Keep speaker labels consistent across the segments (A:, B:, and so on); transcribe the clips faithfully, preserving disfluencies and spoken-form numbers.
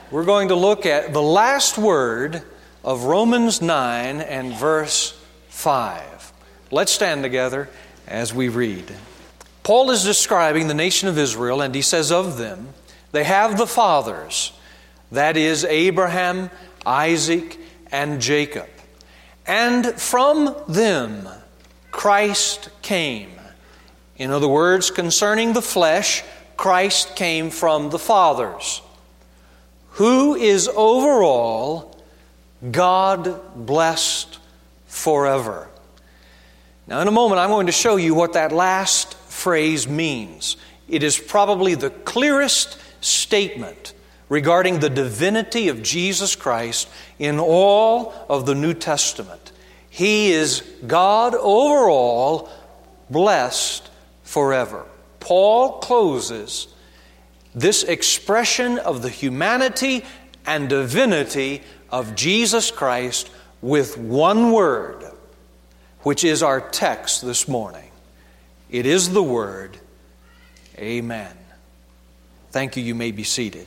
A: We're going to look at the last word of Romans nine and verse five. Let's stand together as we read. Paul is describing the nation of Israel, and he says of them, they have the fathers, that is Abraham, Isaac, and Jacob. And from them Christ came. In other words, concerning the flesh, Christ came from the fathers, who is over all, God blessed forever. Now, in a moment, I'm going to show you what that last phrase means. It is probably the clearest statement regarding the divinity of Jesus Christ in all of the New Testament. He is God over all, blessed forever. Paul closes this expression of the humanity and divinity of Jesus Christ with one word, which is our text this morning. It is the word, Amen. Thank you. You may be seated.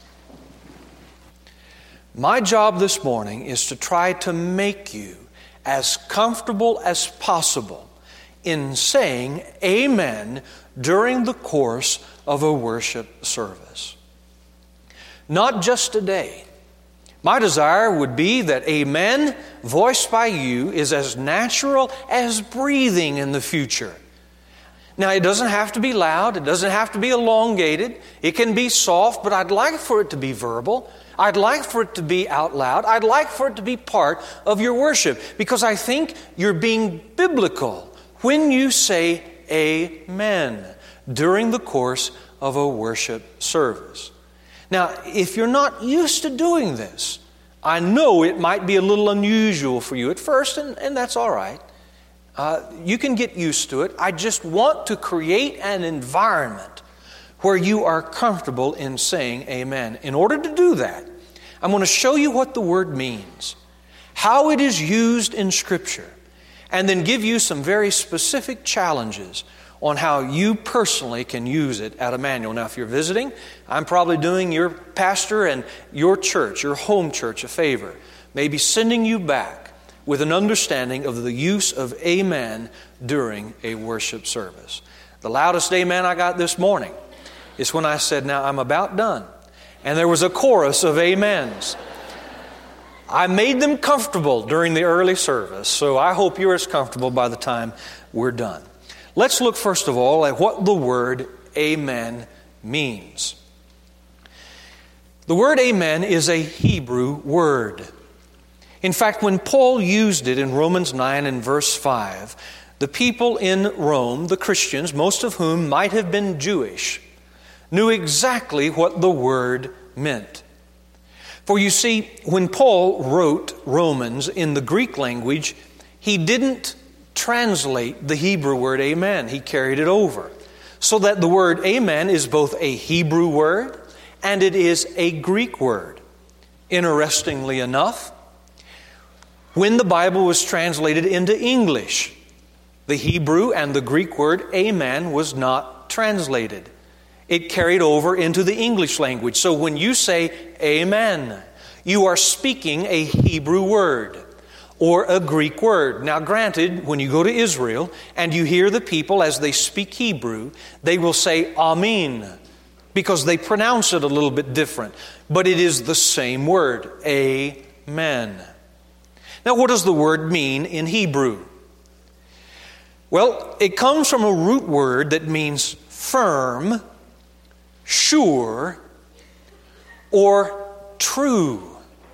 A: My job this morning is to try to make you as comfortable as possible in saying Amen during the course of a worship service. Not just today. My desire would be that Amen, voiced by you, is as natural as breathing in the future. Now, it doesn't have to be loud. It doesn't have to be elongated. It can be soft, but I'd like for it to be verbal. I'd like for it to be out loud. I'd like for it to be part of your worship, because I think you're being biblical when you say Amen during the course of a worship service. Now, if you're not used to doing this, I know it might be a little unusual for you at first, and, and that's all right. Uh, you can get used to it. I just want to create an environment where you are comfortable in saying Amen. In order to do that, I'm going to show you what the word means, how it is used in Scripture, and then give you some very specific challenges on how you personally can use it at Emmanuel. Now, if you're visiting, I'm probably doing your pastor and your church, your home church, a favor, maybe sending you back with an understanding of the use of Amen during a worship service. The loudest Amen I got this morning is when I said, now I'm about done. And there was a chorus of amens. I made them comfortable during the early service, so I hope you're as comfortable by the time we're done. Let's look first of all at what the word Amen means. The word Amen is a Hebrew word. In fact, when Paul used it in Romans nine and verse five, the people in Rome, the Christians, most of whom might have been Jewish, knew exactly what the word meant. For you see, when Paul wrote Romans in the Greek language, he didn't translate the Hebrew word Amen. He carried it over. So that the word Amen is both a Hebrew word and it is a Greek word. Interestingly enough, when the Bible was translated into English, the Hebrew and the Greek word Amen was not translated. It carried over into the English language. So when you say Amen, you are speaking a Hebrew word or a Greek word. Now granted, when you go to Israel and you hear the people as they speak Hebrew, they will say Amen, because they pronounce it a little bit different. But it is the same word, Amen. Now what does the word mean in Hebrew? Well, it comes from a root word that means firm, sure, or true.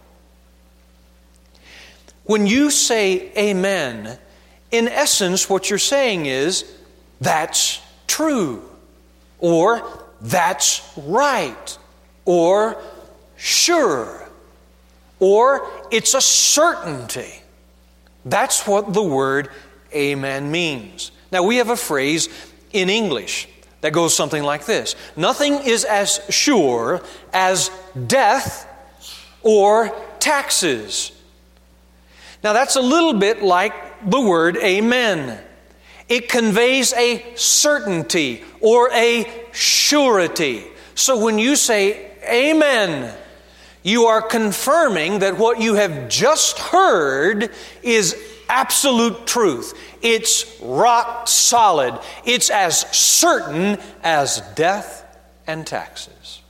A: When you say Amen, in essence what you're saying is, that's true, or that's right, or sure, or it's a certainty. That's what the word Amen means. Now we have a phrase in English that goes something like this: nothing is as sure as death or taxes. Now that's a little bit like the word Amen. It conveys a certainty or a surety. So when you say Amen, You are confirming that what you have just heard is absolute truth. It's rock solid. It's as certain as death and taxes.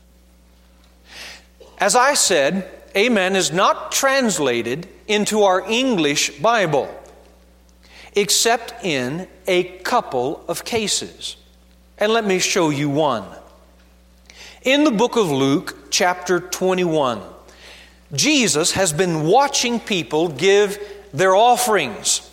A: As I said, amen is not translated into our English Bible, except in a couple of cases. And let me show you one. In the book of Luke, chapter twenty-one, Jesus has been watching people give their offerings.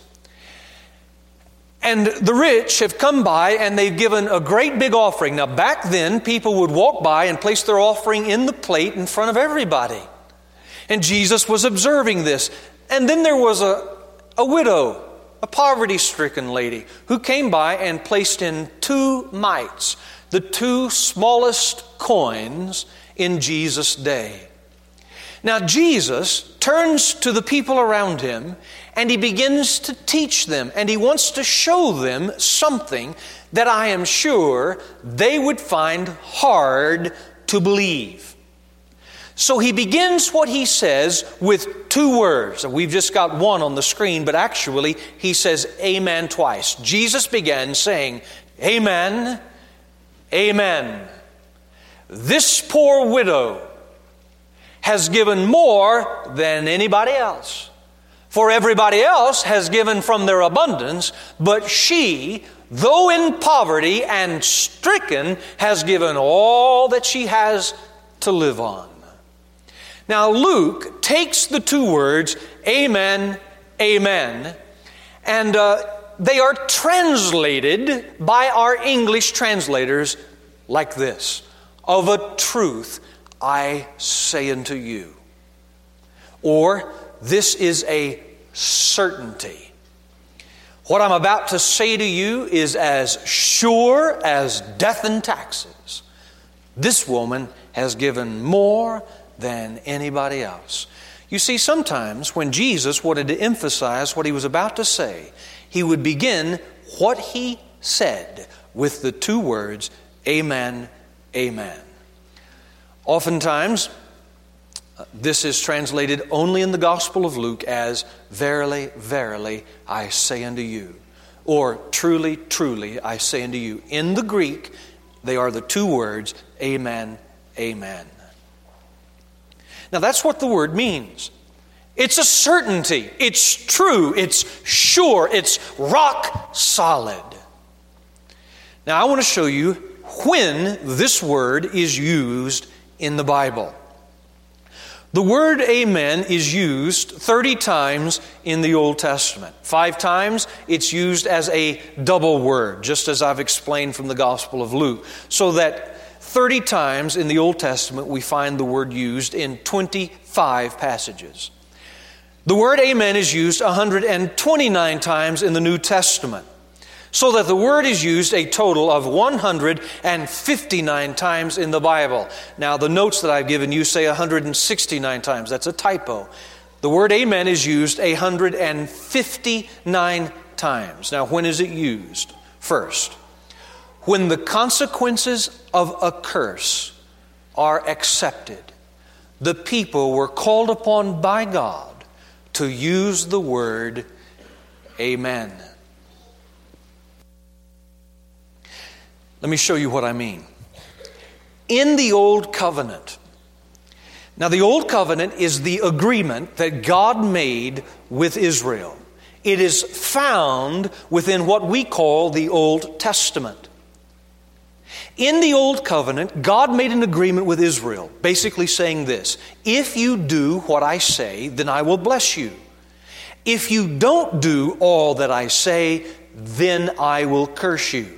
A: And the rich have come by and they've given a great big offering. Now back then, people would walk by and place their offering in the plate in front of everybody. And Jesus was observing this. And then there was a, a widow, a poverty-stricken lady, who came by and placed in two mites, the two smallest coins in Jesus' day. Now Jesus turns to the people around him and he begins to teach them, and he wants to show them something that I am sure they would find hard to believe. So he begins what he says with two words. We've just got one on the screen, but actually he says amen twice. Jesus began saying, amen, amen. This poor widow has given more than anybody else. For everybody else has given from their abundance, but she, though in poverty and stricken, has given all that she has to live on. Now Luke takes the two words, amen, amen, and uh, they are translated by our English translators like this: of a truth I say unto you. Or, this is a certainty. What I'm about to say to you is as sure as death and taxes. This woman has given more than anybody else. You see, sometimes when Jesus wanted to emphasize what he was about to say, he would begin what he said with the two words, amen, amen. Oftentimes, this is translated only in the Gospel of Luke as, verily, verily, I say unto you. Or, truly, truly, I say unto you. In the Greek, they are the two words, amen, amen. Now that's what the word means. It's a certainty. It's true. It's sure. It's rock solid. Now I want to show you when this word is used in the Bible. The word amen is used thirty times in the Old Testament. Five times it's used as a double word, just as I've explained from the Gospel of Luke. So that thirty times in the Old Testament we find the word used in twenty-five passages. The word amen is used one hundred twenty-nine times in the New Testament. So that the word is used a total of one hundred fifty-nine times in the Bible. Now, the notes that I've given you say one hundred sixty-nine times. That's a typo. The word amen is used one hundred fifty-nine times. Now, when is it used? First, when the consequences of a curse are accepted, the people were called upon by God to use the word amen. Let me show you what I mean. In the Old Covenant, now the Old Covenant is the agreement that God made with Israel. It is found within what we call the Old Testament. In the Old Covenant, God made an agreement with Israel, basically saying this: if you do what I say, then I will bless you. If you don't do all that I say, then I will curse you.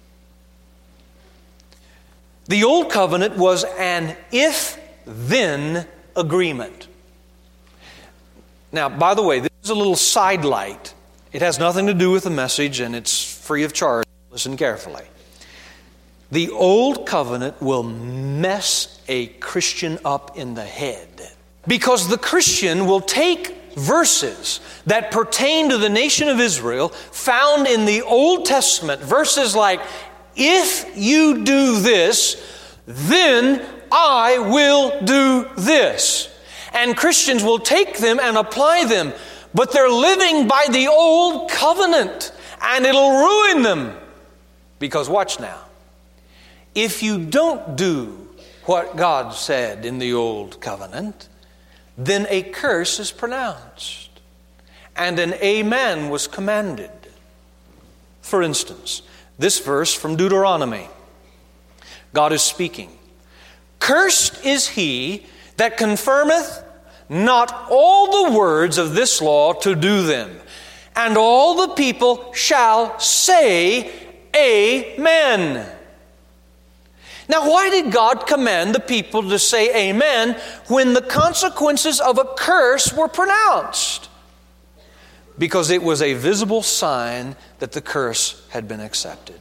A: The Old Covenant was an if-then agreement. Now, by the way, this is a little sidelight. It has nothing to do with the message, and it's free of charge. Listen carefully. The Old Covenant will mess a Christian up in the head, because the Christian will take verses that pertain to the nation of Israel found in the Old Testament, verses like, if you do this, then I will do this. And Christians will take them and apply them, but they're living by the old covenant, and it'll ruin them. Because watch now, if you don't do what God said in the old covenant, then a curse is pronounced, and an amen was commanded. For instance, this verse from Deuteronomy, God is speaking. Cursed is he that confirmeth not all the words of this law to do them. And all the people shall say, Amen. Now, why did God command the people to say amen when the consequences of a curse were pronounced? Because it was a visible sign that the curse had been accepted.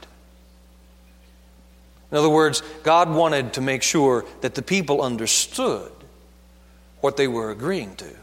A: In other words, God wanted to make sure that the people understood what they were agreeing to.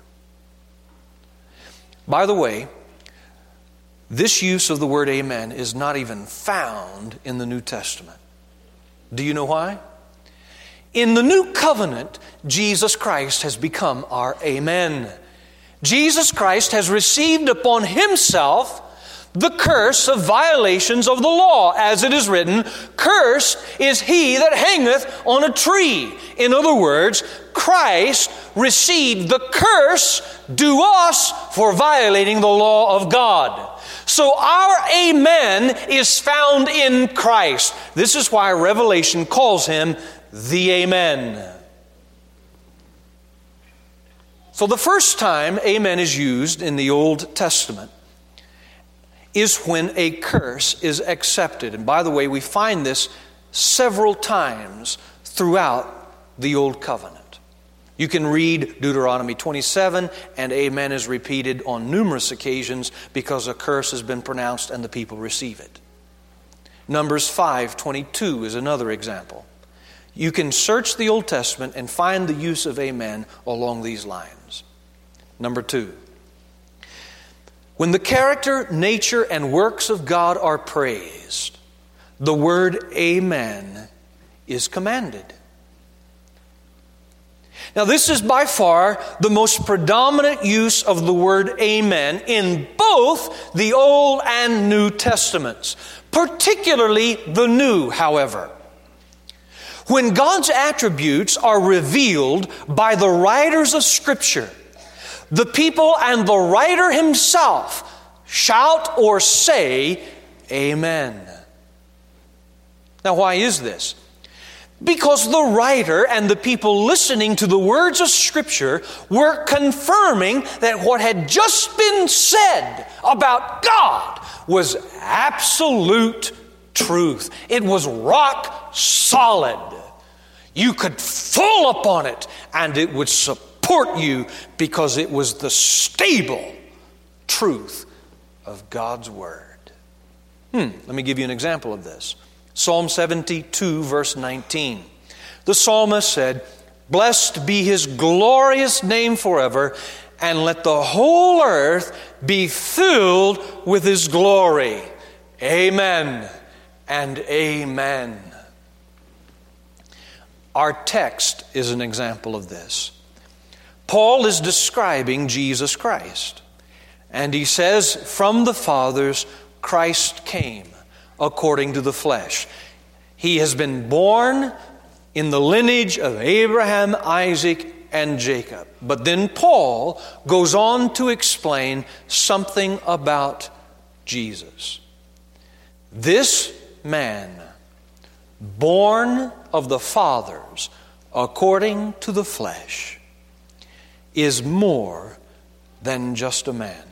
A: By the way, this use of the word amen is not even found in the New Testament. Do you know why? In the new covenant, Jesus Christ has become our amen. Jesus Christ has received upon himself the curse of violations of the law, as it is written, cursed is he that hangeth on a tree. In other words, Christ received the curse due us for violating the law of God. So our amen is found in Christ. This is why Revelation calls him the Amen. So the first time amen is used in the Old Testament is when a curse is accepted. And by the way, we find this several times throughout the Old Covenant. You can read Deuteronomy twenty-seven, and amen is repeated on numerous occasions because a curse has been pronounced and the people receive it. Numbers five twenty-two is another example. You can search the Old Testament and find the use of amen along these lines. Number two, when the character, nature, and works of God are praised, the word amen is commanded. Now, this is by far the most predominant use of the word amen in both the Old and New Testaments, particularly the New, however. When God's attributes are revealed by the writers of Scripture, the people and the writer himself shout or say, Amen. Now, why is this? Because the writer and the people listening to the words of Scripture were confirming that what had just been said about God was absolute truth. It was rock solid. You could fall upon it and it would support you because it was the stable truth of God's Word. Hmm, let me give you an example of this. Psalm seventy-two, verse nineteen. The psalmist said, Blessed be his glorious name forever, and let the whole earth be filled with his glory. Amen and amen. Our text is an example of this. Paul is describing Jesus Christ, and he says, From the fathers Christ came, according to the flesh. He has been born in the lineage of Abraham, Isaac, and Jacob. But then Paul goes on to explain something about Jesus. This man, born of the fathers according to the flesh, is more than just a man.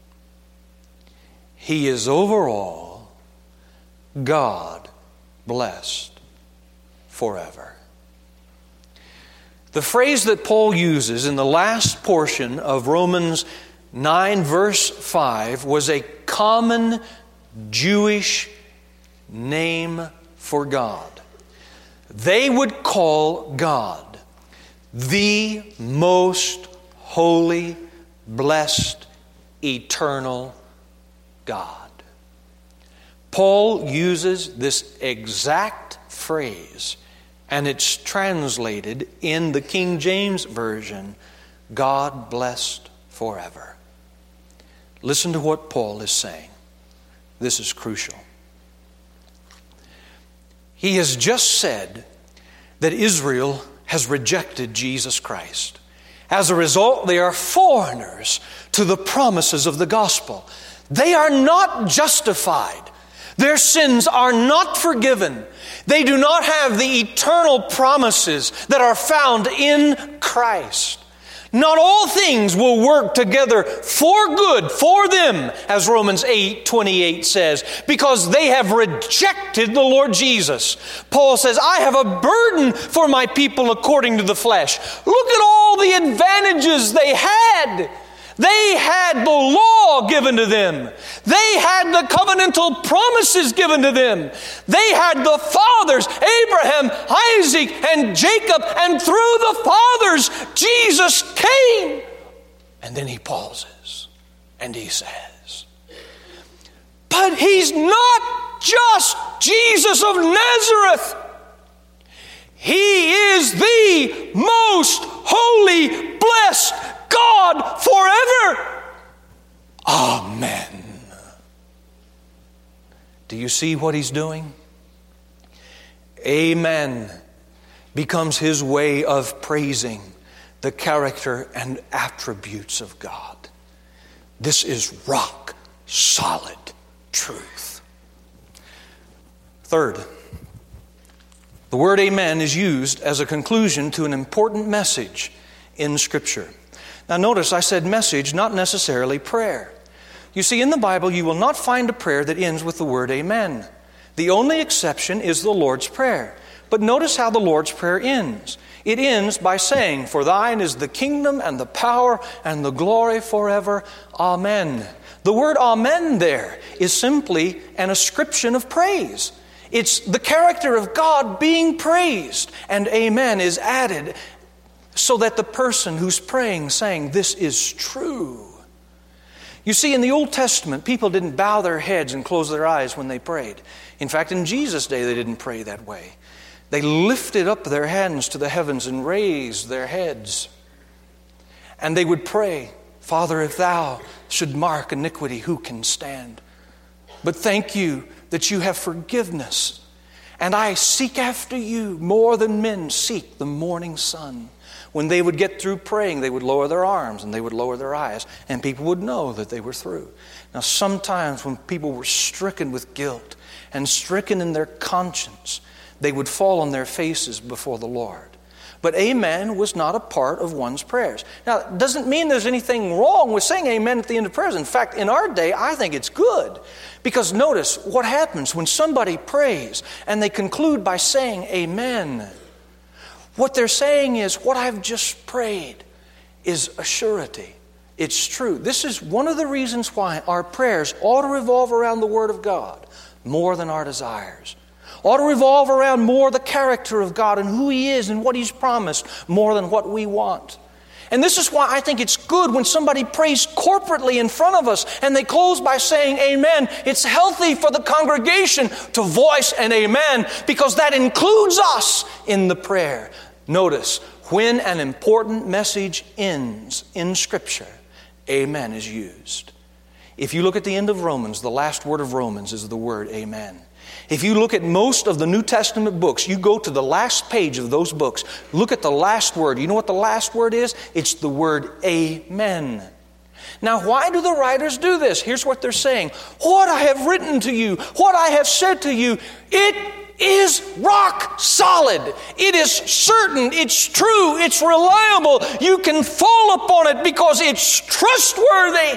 A: He is overall God blessed forever. The phrase that Paul uses in the last portion of Romans nine, verse five, was a common Jewish name for God. They would call God the most holy, blessed, eternal God. Paul uses this exact phrase And it's translated in the King James Version, God blessed forever. Listen to what Paul is saying. This is crucial. He has just said that Israel has rejected Jesus Christ. As a result, they are foreigners to the promises of the gospel. They are not justified. Their sins are not forgiven. They do not have the eternal promises that are found in Christ. Not all things will work together for good for them, as Romans eight twenty-eight says, because they have rejected the Lord Jesus. Paul says, I have a burden for my people according to the flesh. Look at all the advantages they had. They had the law given to them. They had the covenantal promises given to them. They had the fathers, Abraham, Isaac, and Jacob, and through the fathers, Jesus came. And then he pauses and he says, but he's not just Jesus of Nazareth. He is the most holy, blessed God forever. Amen. Do you see what he's doing? Amen becomes his way of praising the character and attributes of God. This is rock solid truth. Third, the word amen is used as a conclusion to an important message in Scripture. Now notice I said message, not necessarily prayer. You see, in the Bible you will not find a prayer that ends with the word amen. The only exception is the Lord's Prayer. But notice how the Lord's Prayer ends. It ends by saying, for thine is the kingdom and the power and the glory forever. Amen. The word amen there is simply an ascription of praise. It's the character of God being praised, and amen is added so that the person who's praying saying, this is true. You see, in the Old Testament, people didn't bow their heads and close their eyes when they prayed. In fact, in Jesus' day, they didn't pray that way. They lifted up their hands to the heavens and raised their heads. And they would pray, Father, if thou should mark iniquity, who can stand? But thank you that you have forgiveness. And I seek after you more than men seek the morning sun. When they would get through praying, they would lower their arms and they would lower their eyes, and people would know that they were through. Now, sometimes when people were stricken with guilt and stricken in their conscience, they would fall on their faces before the Lord. But amen was not a part of one's prayers. Now, it doesn't mean there's anything wrong with saying amen at the end of prayers. In fact, in our day, I think it's good. Because notice what happens when somebody prays and they conclude by saying amen. What they're saying is, what I've just prayed is a surety. It's true. This is one of the reasons why our prayers ought to revolve around the Word of God more than our desires. Ought to revolve around more the character of God and who He is and what He's promised more than what we want. And this is why I think it's good when somebody prays corporately in front of us and they close by saying amen. It's healthy for the congregation to voice an amen because that includes us in the prayer. Notice, when an important message ends in Scripture, amen is used. If you look at the end of Romans, the last word of Romans is the word amen. If you look at most of the New Testament books, you go to the last page of those books, look at the last word. You know what the last word is? It's the word amen. Now, why do the writers do this? Here's what they're saying. What I have written to you, what I have said to you, it is rock solid. It is certain. It's true. It's reliable. You can fall upon it because it's trustworthy.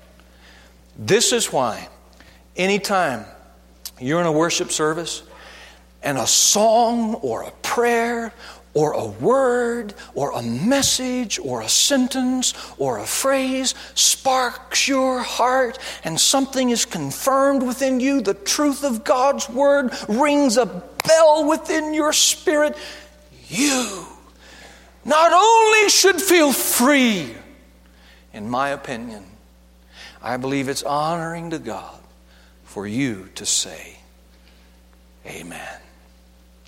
A: This is why anytime you're in a worship service and a song or a prayer or a word or a message or a sentence or a phrase sparks your heart and something is confirmed within you, the truth of God's Word rings a bell within your spirit, you not only should feel free, in my opinion, I believe it's honoring to God for you to say amen.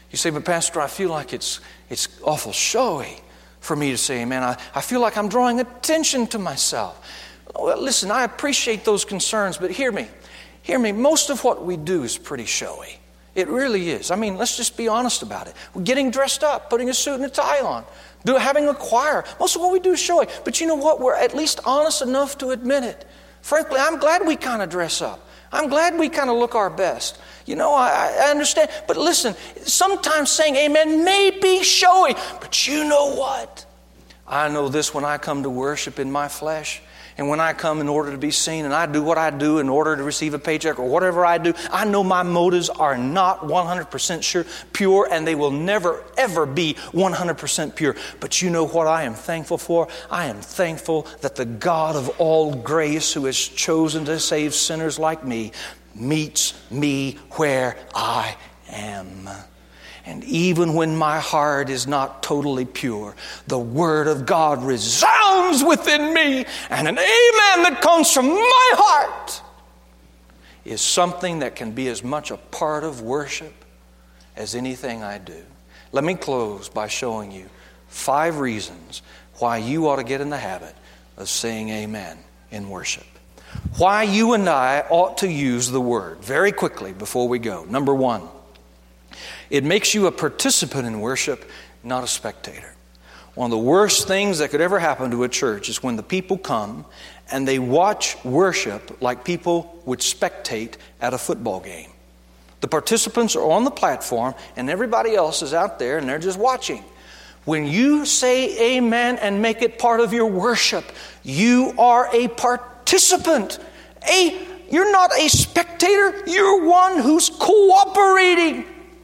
A: You say, but Pastor, I feel like it's it's awful showy for me to say amen. I, I feel like I'm drawing attention to myself. Well, listen, I appreciate those concerns, but hear me. Hear me. Most of what we do is pretty showy. It really is. I mean, let's just be honest about it. We're getting dressed up, putting a suit and a tie on, do, having a choir. Most of what we do is showy. But you know what? We're at least honest enough to admit it. Frankly, I'm glad we kind of dress up. I'm glad we kind of look our best. You know, I, I understand. But listen, sometimes saying amen may be showy. But you know what? I know this when I come to worship in my flesh. And when I come in order to be seen, and I do what I do in order to receive a paycheck or whatever I do, I know my motives are not one hundred percent sure, pure, and they will never, ever be one hundred percent pure. But you know what I am thankful for? I am thankful that the God of all grace, who has chosen to save sinners like me, meets me where I am. And even when my heart is not totally pure, the Word of God resounds within me, and an amen that comes from my heart is something that can be as much a part of worship as anything I do. Let me close by showing you five reasons why you ought to get in the habit of saying amen in worship. Why you and I ought to use the Word very quickly before we go. Number one, it makes you a participant in worship, not a spectator. One of the worst things that could ever happen to a church is when the people come and they watch worship like people would spectate at a football game. The participants are on the platform and everybody else is out there and they're just watching. When you say amen and make it part of your worship, you are a participant. A, you're not a spectator, you're one who's cooperating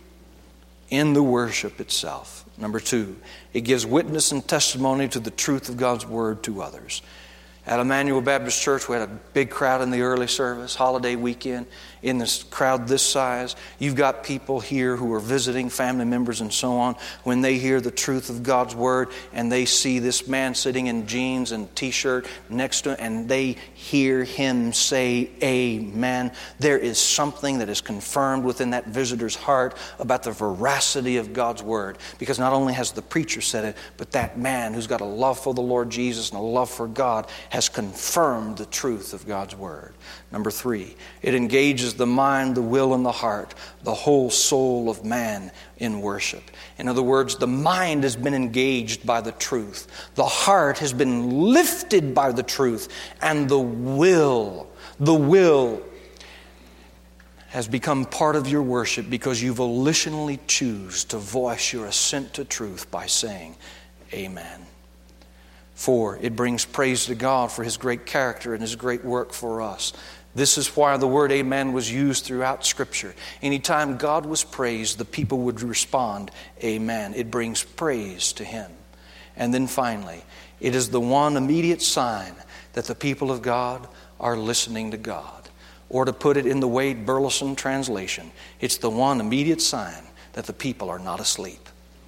A: in the worship itself. Number two, it gives witness and testimony to the truth of God's Word to others. At Emmanuel Baptist Church, we had a big crowd in the early service, holiday weekend. In this crowd this size, you've got people here who are visiting, family members and so on. When they hear the truth of God's Word and they see this man sitting in jeans and t-shirt next to him and they hear him say amen, there is something that is confirmed within that visitor's heart about the veracity of God's Word. Because not only has the preacher said it, but that man who's got a love for the Lord Jesus and a love for God has confirmed the truth of God's Word. Number three, it engages the mind, the will, and the heart, the whole soul of man in worship. In other words, the mind has been engaged by the truth. The heart has been lifted by the truth. And the will, the will has become part of your worship because you volitionally choose to voice your assent to truth by saying amen. Four, it brings praise to God for His great character and His great work for us. This is why the word amen was used throughout Scripture. Anytime God was praised, the people would respond, amen. It brings praise to Him. And then finally, it is the one immediate sign that the people of God are listening to God. Or to put it in the Wade Burleson translation, it's the one immediate sign that the people are not asleep.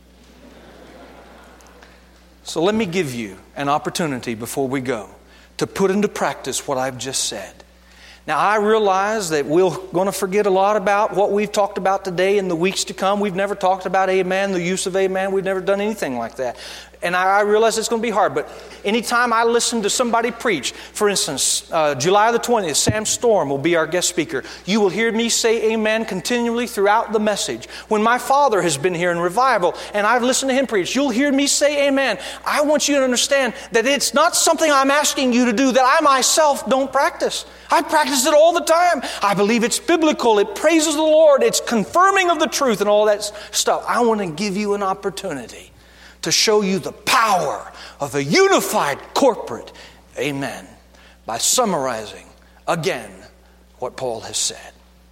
A: So let me give you an opportunity before we go to put into practice what I've just said. Now, I realize that we're going to forget a lot about what we've talked about today in the weeks to come. We've never talked about amen, the use of amen. We've never done anything like that. And I, I realize it's going to be hard. But anytime I listen to somebody preach, for instance, uh, July the twentieth, Sam Storm will be our guest speaker. You will hear me say amen continually throughout the message. When my father has been here in revival and I've listened to him preach, you'll hear me say amen. I want you to understand that it's not something I'm asking you to do that I myself don't practice. I practice it all the time. I believe it's biblical. It praises the Lord. It's confirming of the truth and all that stuff. I want to give you an opportunity to show you the power of a unified corporate amen by summarizing again what Paul has said.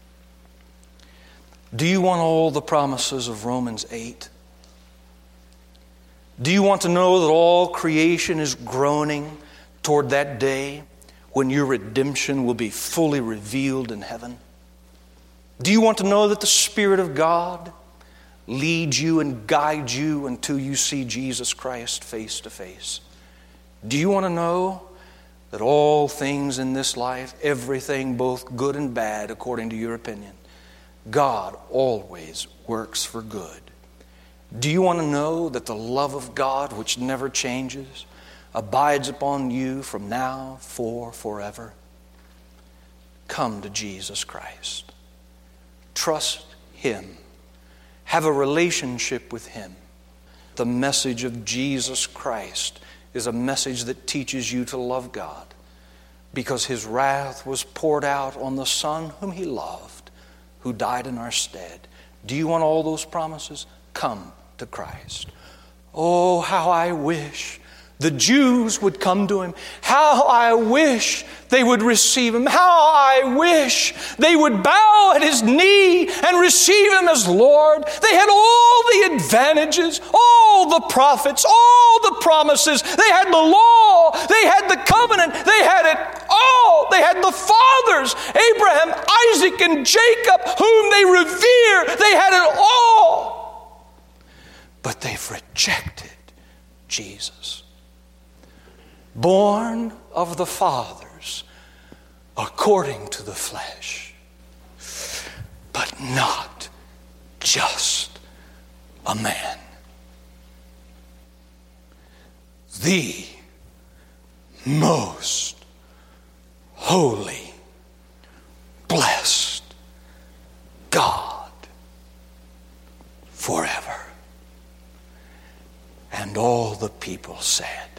A: Do you want all the promises of Romans eight? Do you want to know that all creation is groaning toward that day when your redemption will be fully revealed in heaven? Do you want to know that the Spirit of God leads you and guides you until you see Jesus Christ face to face? Do you want to know that all things in this life, everything both good and bad according to your opinion, God always works for good Do you want to know that the love of God, which never changes, abides upon you from now for forever? Come to Jesus Christ. Trust Him. Have a relationship with Him. The message of Jesus Christ is a message that teaches you to love God, because His wrath was poured out on the Son whom He loved, who died in our stead. Do you want all those promises? Come to Christ. Oh, how I wish the Jews would come to Him. How I wish they would receive Him. How I wish they would bow at His knee and receive Him as Lord. They had all the advantages, all the prophets, all the promises. They had the law. They had the covenant. They had it all. They had the fathers, Abraham, Isaac, and Jacob, whom they revere. They had it all. But they've rejected Jesus. Born of the fathers according to the flesh, but not just a man. The most holy, blessed God forever. And all the people said,